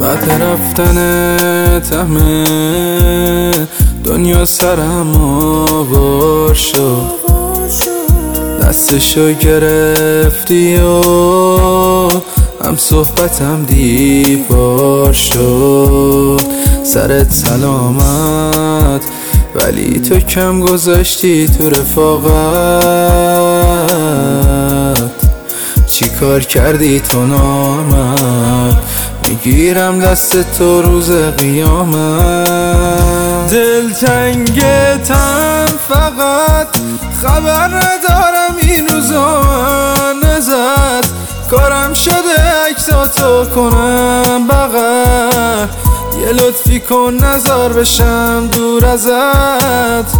بعد رفتنت همه دنیا سرم آوار شد، دستشو گرفتی و هم صحبتم دیوار شد. سرت سلامت ولی تو کم گذاشتی تو رفاقت. چی کار کردی تو نامت، میگیرم دست تو روز قیامت. دلتنگتم فقط خبر ندارم این روزا ازت. کارم شده عکساتو کنم بغل، یه لطفی کن نزار بشم دور ازت.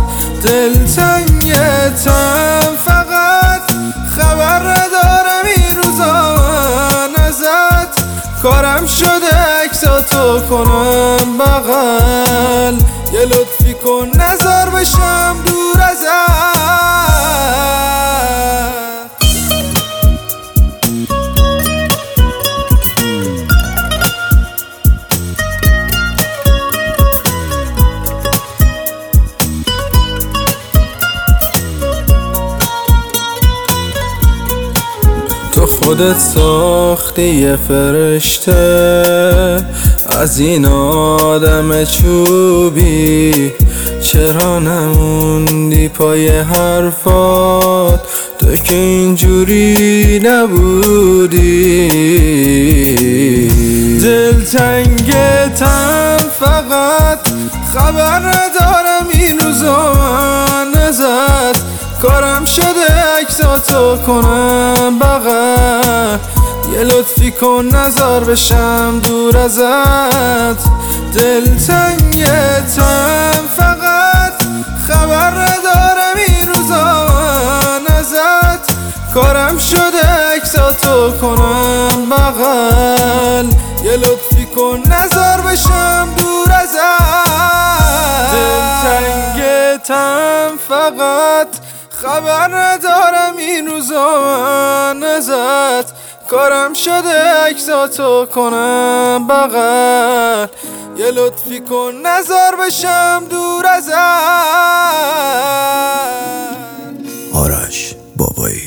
دلتنگتم فقط خبر ندارم این روزا ازت. کارم شده عکساتو کنم بغل، یه لطفی کن نزار بشم دور ازت. تو خودت ساختی یه فرشته از این آدم چوبی، چرا نموندی پای حرفات؟ تو که اینجوری نبودی. دلتنگتم فقط خبر ندارم این روزا ازت. کارم شده عکساتو کنم بغل، یه لطفی کن نزار بشم دور ازت. دلتنگتم فقط خبر ندارم این روزا ازت. کارم شده عکساتو کنم بغل، یه لطفی کن نزار بشم دور ازت. دلتنگتم فقط خبر ندارم این روزا ازت. کارم شده عکساتو کنم بغل، یه لطفی کن نزار بشم دور ازت. آرش بابایی.